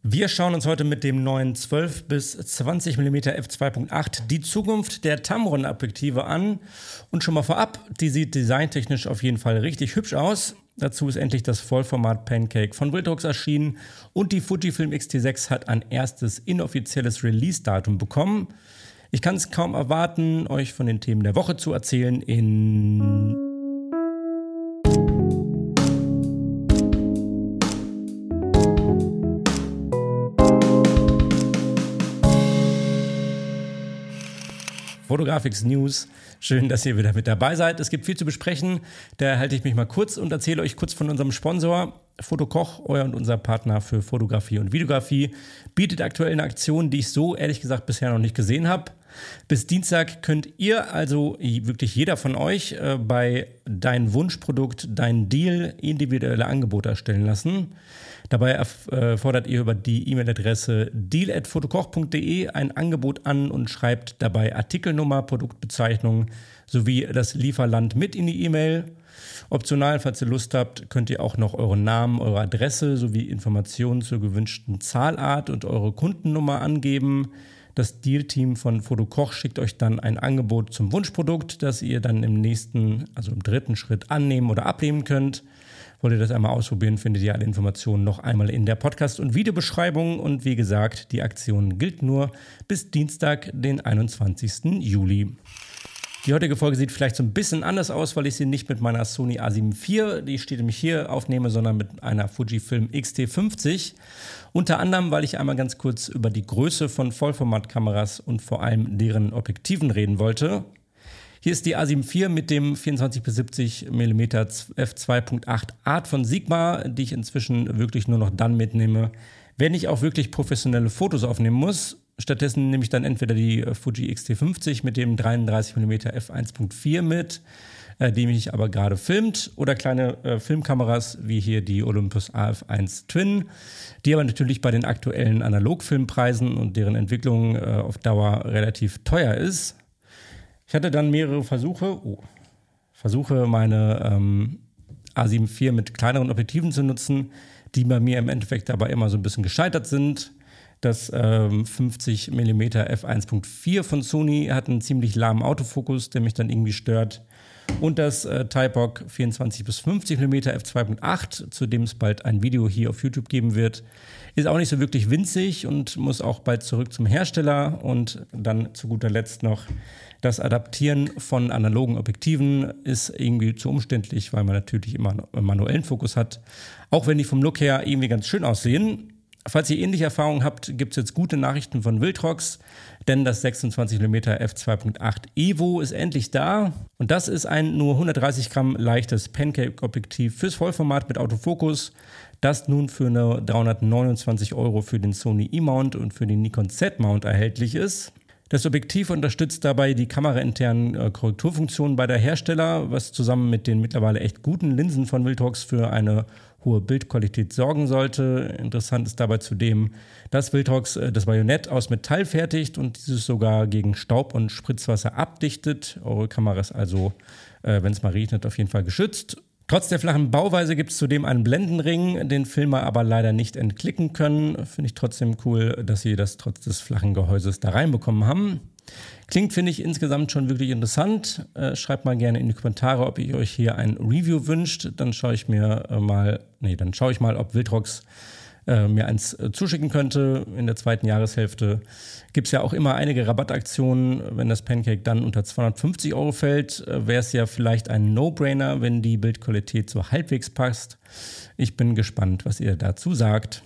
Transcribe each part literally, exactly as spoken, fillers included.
Wir schauen uns heute mit dem neuen zwölf bis zwanzig Millimeter f zwei Punkt acht die Zukunft der Tamron-Objektive an. Und schon mal vorab, die sieht designtechnisch auf jeden Fall richtig hübsch aus. Dazu ist endlich das Vollformat Pancake von Viltrox erschienen und die Fujifilm X T sechs hat ein erstes inoffizielles Release-Datum bekommen. Ich kann es kaum erwarten, euch von den Themen der Woche zu erzählen in... Fotografix News. Schön, dass ihr wieder mit dabei seid. Es gibt viel zu besprechen. Daher halte ich mich mal kurz und erzähle euch kurz von unserem Sponsor. Fotokoch, euer und unser Partner für Fotografie und Videografie, bietet aktuell eine Aktion, die ich so ehrlich gesagt bisher noch nicht gesehen habe. Bis Dienstag könnt ihr, also wirklich jeder von euch, äh, bei Dein Wunschprodukt, Dein Deal individuelle Angebote erstellen lassen. Dabei äh, fordert ihr über die E-Mail-Adresse deal at fotokoch punkt de ein Angebot an und schreibt dabei Artikelnummer, Produktbezeichnung sowie das Lieferland mit in die E-Mail. Optional, falls ihr Lust habt, könnt ihr auch noch euren Namen, eure Adresse sowie Informationen zur gewünschten Zahlart und eure Kundennummer angeben. Das Deal-Team von Fotokoch schickt euch dann ein Angebot zum Wunschprodukt, das ihr dann im nächsten, also im dritten Schritt annehmen oder ablehnen könnt. Wollt ihr das einmal ausprobieren, findet ihr alle Informationen noch einmal in der Podcast- und Videobeschreibung. Und wie gesagt, die Aktion gilt nur bis Dienstag, den einundzwanzigsten Juli. Die heutige Folge sieht vielleicht so ein bisschen anders aus, weil ich sie nicht mit meiner Sony A sieben vier, die steht nämlich hier, aufnehme, sondern mit einer Fujifilm X T fünfzig. Unter anderem, weil ich einmal ganz kurz über die Größe von Vollformatkameras und vor allem deren Objektiven reden wollte. Hier ist die A sieben vier mit dem vierundzwanzig bis siebzig Millimeter f zwei Punkt acht Art von Sigma, die ich inzwischen wirklich nur noch dann mitnehme, wenn ich auch wirklich professionelle Fotos aufnehmen muss. Stattdessen nehme ich dann entweder die Fuji X T fünfzig mit dem dreiunddreißig Millimeter f eins Punkt vier mit, äh, die mich aber gerade filmt, oder kleine äh, Filmkameras wie hier die Olympus A F eins Twin, die aber natürlich bei den aktuellen Analogfilmpreisen und deren Entwicklung äh, auf Dauer relativ teuer ist. Ich hatte dann mehrere Versuche, oh, Versuche meine ähm, A sieben vier mit kleineren Objektiven zu nutzen, die bei mir im Endeffekt dabei immer so ein bisschen gescheitert sind. Das ähm, fünfzig Millimeter f eins Punkt vier von Sony hat einen ziemlich lahmen Autofokus, der mich dann irgendwie stört. Und das äh, Typog vierundzwanzig bis fünfzig Millimeter f zwei Punkt acht, zu dem es bald ein Video hier auf YouTube geben wird, ist auch nicht so wirklich winzig und muss auch bald zurück zum Hersteller. Und dann zu guter Letzt noch das Adaptieren von analogen Objektiven ist irgendwie zu umständlich, weil man natürlich immer einen manuellen Fokus hat, auch wenn die vom Look her irgendwie ganz schön aussehen. Falls ihr ähnliche Erfahrungen habt, gibt es jetzt gute Nachrichten von Viltrox, denn das sechsundzwanzig Millimeter f zwei Punkt acht Evo ist endlich da. Und das ist ein nur hundertdreißig Gramm leichtes Pancake-Objektiv fürs Vollformat mit Autofokus, das nun für eine dreihundertneunundzwanzig Euro für den Sony E-Mount und für den Nikon Z-Mount erhältlich ist. Das Objektiv unterstützt dabei die kamerainternen äh, Korrekturfunktionen bei der Hersteller, was zusammen mit den mittlerweile echt guten Linsen von Viltrox für eine hohe Bildqualität sorgen sollte. Interessant ist dabei zudem, dass Viltrox äh, das Bajonett aus Metall fertigt und dieses sogar gegen Staub und Spritzwasser abdichtet. Eure Kamera ist also, äh, wenn es mal regnet, auf jeden Fall geschützt. Trotz der flachen Bauweise gibt es zudem einen Blendenring, den Filmer aber leider nicht entklicken können. Finde ich trotzdem cool, dass sie das trotz des flachen Gehäuses da reinbekommen haben. Klingt, finde ich, insgesamt schon wirklich interessant. Äh, schreibt mal gerne in die Kommentare, ob ihr euch hier ein Review wünscht. Dann schaue ich mir äh, mal, nee, dann schaue ich mal, ob Viltrox äh, mir eins äh, zuschicken könnte. In der zweiten Jahreshälfte gibt es ja auch immer einige Rabattaktionen. Wenn das Pancake dann unter zweihundertfünfzig Euro fällt, äh, wäre es ja vielleicht ein No-Brainer, wenn die Bildqualität so halbwegs passt. Ich bin gespannt, was ihr dazu sagt.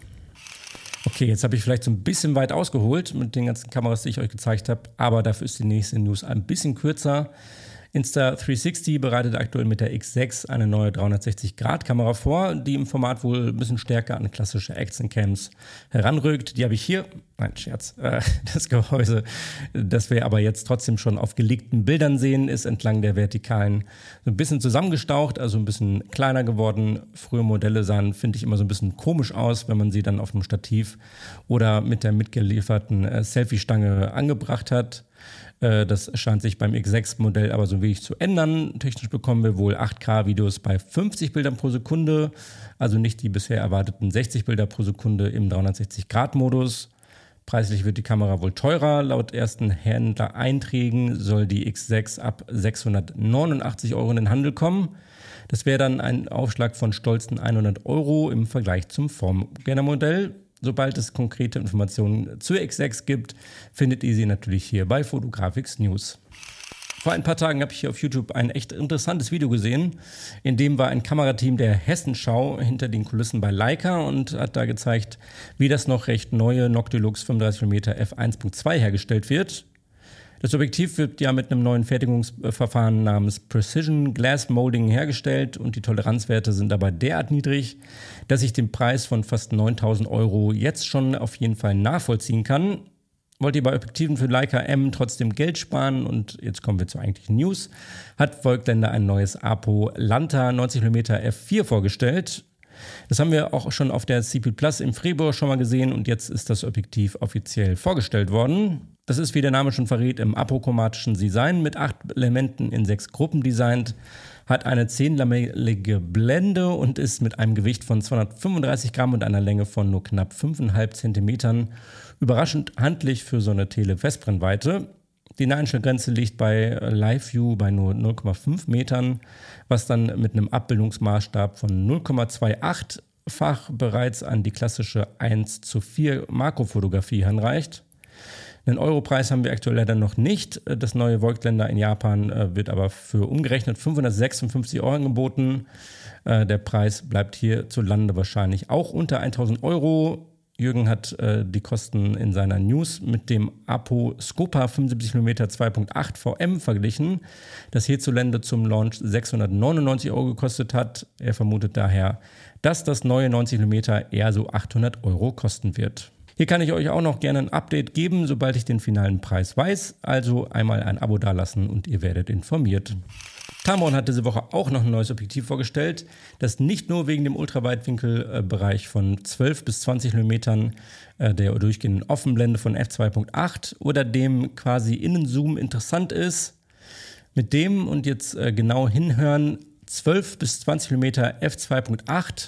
Okay, jetzt habe ich vielleicht so ein bisschen weit ausgeholt mit den ganzen Kameras, die ich euch gezeigt habe, aber dafür ist die nächste News ein bisschen kürzer. Insta dreihundertsechzig bereitet aktuell mit der X sechs eine neue dreihundertsechzig Grad Kamera vor, die im Format wohl ein bisschen stärker an klassische Action-Cams heranrückt. Die habe ich hier, nein, Scherz, äh, das Gehäuse, das wir aber jetzt trotzdem schon auf geleakten Bildern sehen, ist entlang der Vertikalen so ein bisschen zusammengestaucht, also ein bisschen kleiner geworden. Frühe Modelle sahen, finde ich, immer so ein bisschen komisch aus, wenn man sie dann auf dem Stativ oder mit der mitgelieferten äh, Selfie-Stange angebracht hat. Das scheint sich beim X sechs Modell aber so wenig zu ändern. Technisch bekommen wir wohl acht K Videos bei fünfzig Bildern pro Sekunde, also nicht die bisher erwarteten sechzig Bilder pro Sekunde im dreihundertsechzig Grad Modus. Preislich wird die Kamera wohl teurer. Laut ersten Händler-Einträgen soll die X sechs ab sechshundertneunundachtzig Euro in den Handel kommen. Das wäre dann ein Aufschlag von stolzen hundert Euro im Vergleich zum Vorgängermodell. Sobald es konkrete Informationen zur X sechs gibt, findet ihr sie natürlich hier bei Fotografix News. Vor ein paar Tagen habe ich hier auf YouTube ein echt interessantes Video gesehen. In dem war ein Kamerateam der Hessenschau hinter den Kulissen bei Leica und hat da gezeigt, wie das noch recht neue Noctilux fünfunddreißig Millimeter f eins Punkt zwei hergestellt wird. Das Objektiv wird ja mit einem neuen Fertigungsverfahren namens Precision Glass Molding hergestellt und die Toleranzwerte sind dabei derart niedrig, dass ich den Preis von fast neuntausend Euro jetzt schon auf jeden Fall nachvollziehen kann. Wollt ihr bei Objektiven für Leica M trotzdem Geld sparen? Und jetzt kommen wir zur eigentlichen News. Hat Voigtländer ein neues Apo Lanta neunzig Millimeter f vier vorgestellt. Das haben wir auch schon auf der C P Plus im Februar schon mal gesehen und jetzt ist das Objektiv offiziell vorgestellt worden. Das ist, wie der Name schon verrät, im apochromatischen Design mit acht Elementen in sechs Gruppen designt, hat eine zehnlamellige Blende und ist mit einem Gewicht von zweihundertfünfunddreißig Gramm und einer Länge von nur knapp fünf Komma fünf Zentimetern überraschend handlich für so eine Tele-Festbrennweite. Die Einstellgrenze liegt bei Live View bei nur null Komma fünf Metern, was dann mit einem Abbildungsmaßstab von null Komma achtundzwanzig-fach bereits an die klassische eins zu vier Makrofotografie heranreicht. Einen Europreis haben wir aktuell leider noch nicht. Das neue Voigtländer in Japan wird aber für umgerechnet fünfhundertsechsundfünfzig Euro angeboten. Der Preis bleibt hierzulande wahrscheinlich auch unter tausend Euro. Jürgen hat äh, die Kosten in seiner News mit dem Apo Scopa fünfundsiebzig Millimeter zwei Punkt acht V M verglichen, das hierzulande zum Launch sechshundertneunundneunzig Euro gekostet hat. Er vermutet daher, dass das neue neunzig Millimeter eher so achthundert Euro kosten wird. Hier kann ich euch auch noch gerne ein Update geben, sobald ich den finalen Preis weiß. Also einmal ein Abo dalassen und ihr werdet informiert. Tamron hat diese Woche auch noch ein neues Objektiv vorgestellt, das nicht nur wegen dem Ultraweittwinkelbereich von zwölf bis zwanzig Millimeter äh, der durchgehenden Offenblende von f zwei Punkt acht oder dem quasi Innenzoom interessant ist. Mit dem, und jetzt äh, genau hinhören, zwölf bis zwanzig Millimeter f zwei Punkt acht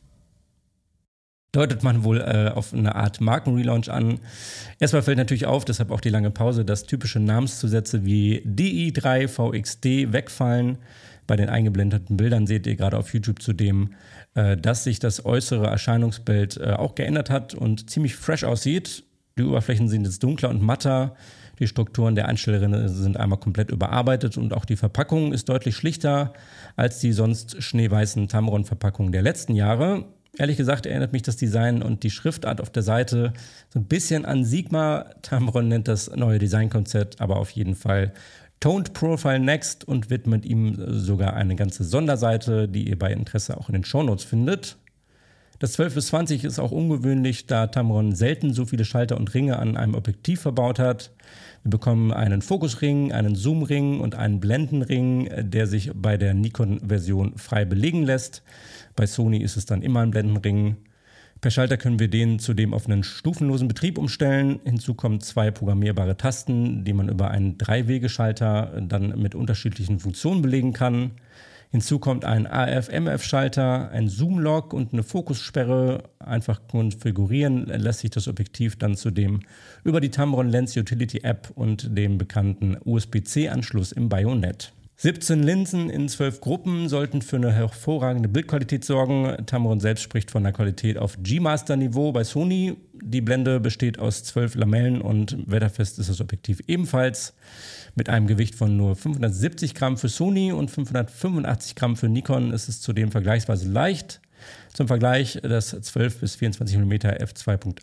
deutet man wohl äh, auf eine Art Markenrelaunch an. Erstmal fällt natürlich auf, deshalb auch die lange Pause, dass typische Namenszusätze wie D I drei V X D wegfallen. Bei den eingeblendeten Bildern seht ihr gerade auf YouTube zudem, äh, dass sich das äußere Erscheinungsbild äh, auch geändert hat und ziemlich fresh aussieht. Die Oberflächen sind jetzt dunkler und matter. Die Strukturen der Einstellerinnen sind einmal komplett überarbeitet und auch die Verpackung ist deutlich schlichter als die sonst schneeweißen Tamron-Verpackungen der letzten Jahre. Ehrlich gesagt erinnert mich das Design und die Schriftart auf der Seite so ein bisschen an Sigma. Tamron nennt das neue Designkonzept, aber auf jeden Fall Toned Profile Next und widmet ihm sogar eine ganze Sonderseite, die ihr bei Interesse auch in den Shownotes findet. Das zwölf bis zwanzig ist auch ungewöhnlich, da Tamron selten so viele Schalter und Ringe an einem Objektiv verbaut hat. Wir bekommen einen Fokusring, einen Zoomring und einen Blendenring, der sich bei der Nikon-Version frei belegen lässt. Bei Sony ist es dann immer ein Blendenring. Per Schalter können wir den zudem auf einen stufenlosen Betrieb umstellen. Hinzu kommen zwei programmierbare Tasten, die man über einen Drei-Wege-Schalter dann mit unterschiedlichen Funktionen belegen kann. Hinzu kommt ein A F M F-Schalter, ein Zoom-Lock und eine Fokussperre. Einfach konfigurieren lässt sich das Objektiv dann zudem über die Tamron Lens Utility App und dem bekannten U S B C Anschluss im Bajonett. siebzehn Linsen in zwölf Gruppen sollten für eine hervorragende Bildqualität sorgen. Tamron selbst spricht von der Qualität auf G-Master-Niveau bei Sony. Die Blende besteht aus zwölf Lamellen und wetterfest ist das Objektiv ebenfalls. Mit einem Gewicht von nur fünfhundertsiebzig Gramm für Sony und fünfhundertfünfundachtzig Gramm für Nikon ist es zudem vergleichsweise leicht. Zum Vergleich, das zwölf bis vierundzwanzig Millimeter f zwei Punkt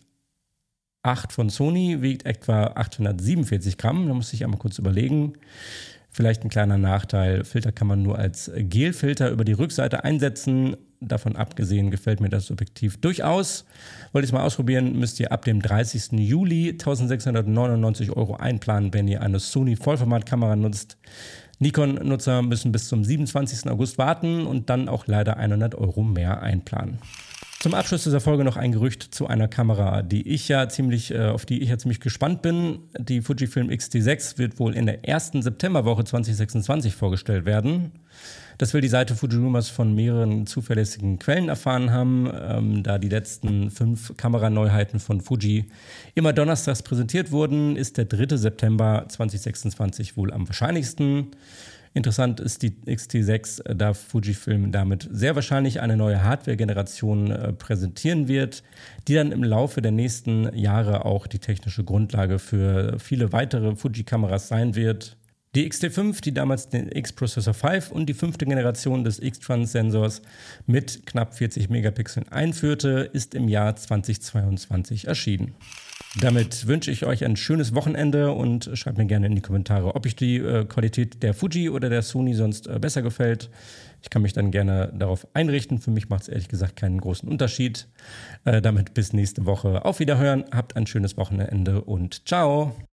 acht von Sony wiegt etwa achthundertsiebenundvierzig Gramm. Da muss ich einmal kurz überlegen. Vielleicht ein kleiner Nachteil, Filter kann man nur als Gelfilter über die Rückseite einsetzen. Davon abgesehen gefällt mir das Objektiv durchaus. Wollt ihr es mal ausprobieren, müsst ihr ab dem dreißigsten Juli eintausendsechshundertneunundneunzig Euro einplanen, wenn ihr eine Sony Vollformatkamera nutzt. Nikon-Nutzer müssen bis zum siebenundzwanzigsten August warten und dann auch leider hundert Euro mehr einplanen. Zum Abschluss dieser Folge noch ein Gerücht zu einer Kamera, die ich ja ziemlich, äh, auf die ich ja ziemlich gespannt bin. Die Fujifilm X T sechs wird wohl in der ersten Septemberwoche zwanzig sechsundzwanzig vorgestellt werden. Das will die Seite Fujirumors von mehreren zuverlässigen Quellen erfahren haben, ähm, da die letzten fünf Kameraneuheiten von Fuji immer donnerstags präsentiert wurden, ist der dritte September zwanzig sechsundzwanzig wohl am wahrscheinlichsten. Interessant ist die X T sechs, da Fujifilm damit sehr wahrscheinlich eine neue Hardware-Generation äh, präsentieren wird, die dann im Laufe der nächsten Jahre auch die technische Grundlage für viele weitere Fuji-Kameras sein wird. Die X T fünf, die damals den X-Processor fünf und die fünfte Generation des X-Trans-Sensors mit knapp vierzig Megapixeln einführte, ist im Jahr zwanzig zweiundzwanzig erschienen. Damit wünsche ich euch ein schönes Wochenende und schreibt mir gerne in die Kommentare, ob euch die äh, Qualität der Fuji oder der Sony sonst äh, besser gefällt. Ich kann mich dann gerne darauf einrichten. Für mich macht es ehrlich gesagt keinen großen Unterschied. Äh, damit bis nächste Woche. Auf Wiederhören, habt ein schönes Wochenende und ciao!